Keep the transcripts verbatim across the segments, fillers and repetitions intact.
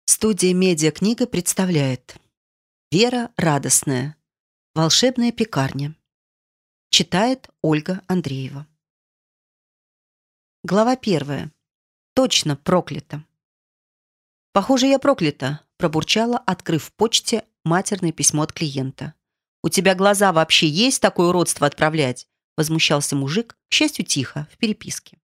Студия «Медиакнига» представляет Вера Радостная. Волшебная пекарня. Читает Ольга Андреева. Глава первая. Точно проклята. «Похоже, я проклята», – пробурчала, открыв в почте матерное письмо от клиента. «У тебя глаза вообще есть такое уродство отправлять?» – возмущался мужик, к счастью, тихо, в переписке.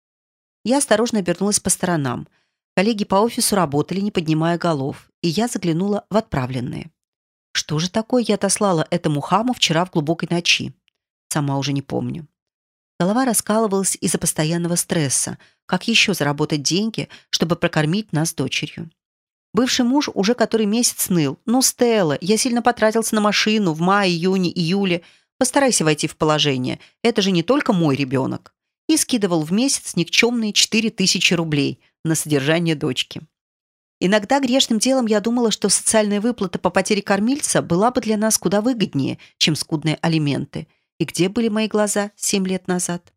Я осторожно обернулась по сторонам. Коллеги по офису работали, не поднимая голов, и я заглянула в отправленные. Что же такое я отослала этому хаму вчера в глубокой ночи? Сама уже не помню. Голова раскалывалась из-за постоянного стресса. Как еще заработать деньги, чтобы прокормить нас с дочерью? Бывший муж уже который месяц ныл. «Ну, Стелла, я сильно потратился на машину в мае, июне, июле. Постарайся войти в положение. Это же не только мой ребенок». И скидывал в месяц никчемные четыре тысячи рублей на содержание дочки. Иногда грешным делом я думала, что социальная выплата по потере кормильца была бы для нас куда выгоднее, чем скудные алименты. И где были мои глаза семь лет назад?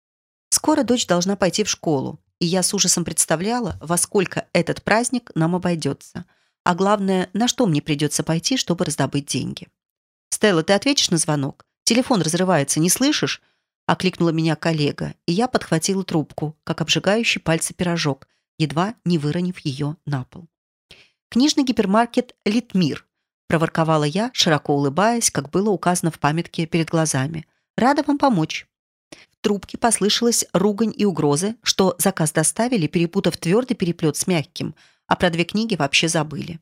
Скоро дочь должна пойти в школу, и я с ужасом представляла, во сколько этот праздник нам обойдется. А главное, на что мне придется пойти, чтобы раздобыть деньги. «Стелла, ты ответишь на звонок? Телефон разрывается, не слышишь?» Окликнула меня коллега, и я подхватила трубку, как обжигающий пальцы пирожок, едва не выронив ее на пол. «Книжный гипермаркет «Литмир», – проворковала я, широко улыбаясь, как было указано в памятке перед глазами. «Рада вам помочь». В трубке послышалась ругань и угрозы, что заказ доставили, перепутав твердый переплет с мягким, а про две книги вообще забыли.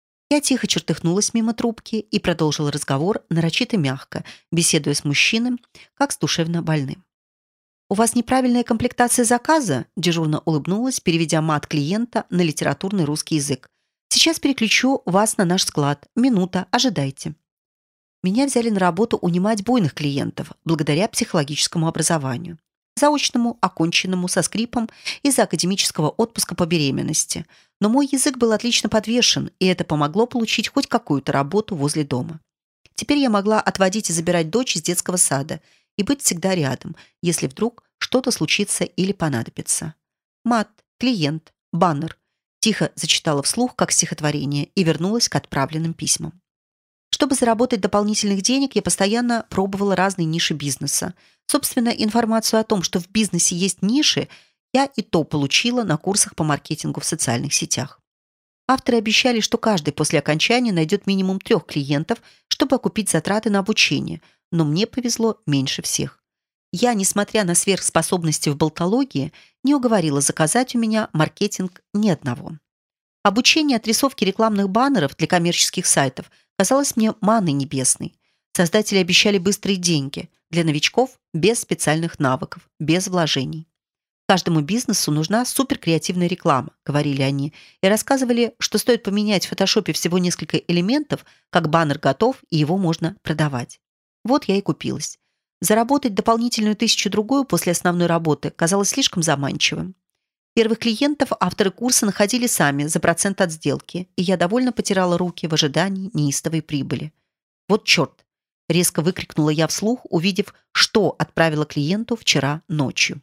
Я тихо чертыхнулась мимо трубки и продолжила разговор нарочито мягко, беседуя с мужчиной, как с душевно больным. «У вас неправильная комплектация заказа?» – дежурно улыбнулась, переведя мат клиента на литературный русский язык. «Сейчас переключу вас на наш склад. Минута, ожидайте». Меня взяли на работу унимать буйных клиентов, благодаря психологическому образованию. Заочному, оконченному, со скрипом из-за академического отпуска по беременности. Но мой язык был отлично подвешен, и это помогло получить хоть какую-то работу возле дома. Теперь я могла отводить и забирать дочь из детского сада и быть всегда рядом, если вдруг что-то случится или понадобится. Мат, клиент, баннер. Тихо зачитала вслух, как стихотворение, и вернулась к отправленным письмам. Чтобы заработать дополнительных денег, я постоянно пробовала разные ниши бизнеса. Собственно, информацию о том, что в бизнесе есть ниши, я и то получила на курсах по маркетингу в социальных сетях. Авторы обещали, что каждый после окончания найдет минимум трех клиентов, чтобы окупить затраты на обучение, но мне повезло меньше всех. Я, несмотря на сверхспособности в болтологии, не уговорила заказать у меня маркетинг ни одного. Обучение отрисовке рекламных баннеров для коммерческих сайтов казалось мне манной небесной. Создатели обещали быстрые деньги для новичков без специальных навыков, без вложений. Каждому бизнесу нужна суперкреативная реклама, говорили они, и рассказывали, что стоит поменять в фотошопе всего несколько элементов, как баннер готов, и его можно продавать. Вот я и купилась. Заработать дополнительную тысячу-другую после основной работы казалось слишком заманчивым. Первых клиентов авторы курса находили сами за процент от сделки, и я довольно потирала руки в ожидании неистовой прибыли. «Вот черт!» – резко выкрикнула я вслух, увидев, что отправила клиенту вчера ночью.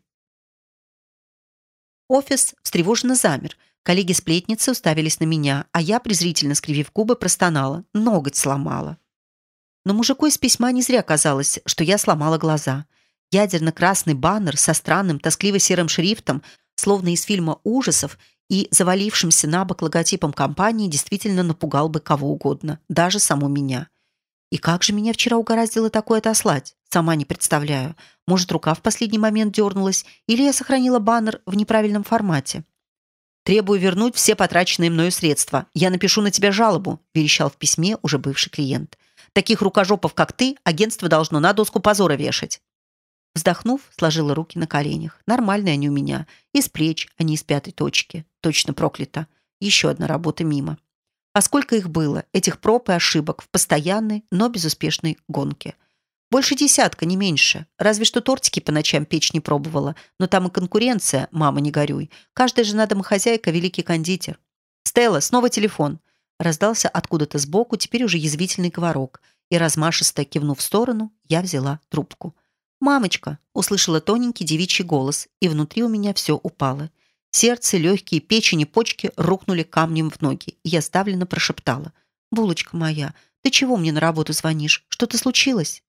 Офис встревоженно замер. Коллеги-сплетницы уставились на меня, а я, презрительно скривив губы, простонала. Ноготь сломала. Но мужику из письма не зря казалось, что я сломала глаза. Ядерно-красный баннер со странным, тоскливо-серым шрифтом, словно из фильма ужасов, и завалившимся на бок логотипом компании действительно напугал бы кого угодно, даже саму меня. И как же меня вчера угораздило такое отослать? Сама не представляю. Может, рука в последний момент дернулась, или я сохранила баннер в неправильном формате. «Требую вернуть все потраченные мною средства. Я напишу на тебя жалобу», – верещал в письме уже бывший клиент. «Таких рукожопов, как ты, агентство должно на доску позора вешать». Вздохнув, сложила руки на коленях. Нормальные они у меня. Из плеч, а не из пятой точки. Точно проклято. Еще одна работа мимо. А сколько их было, этих проб и ошибок, в постоянной, но безуспешной гонке. Больше десятка, не меньше. Разве что тортики по ночам печь не пробовала. Но там и конкуренция, мама, не горюй. Каждая жена домохозяйка – великий кондитер. «Стелла, снова телефон!» Раздался откуда-то сбоку теперь уже язвительный говорок. И размашисто кивнув в сторону, я взяла трубку. «Мамочка!» – услышала тоненький девичий голос, и внутри у меня все упало. Сердце, легкие, печень и почки рухнули камнем в ноги, и я сдавленно прошептала: «Булочка моя, ты чего мне на работу звонишь? Что-то случилось?»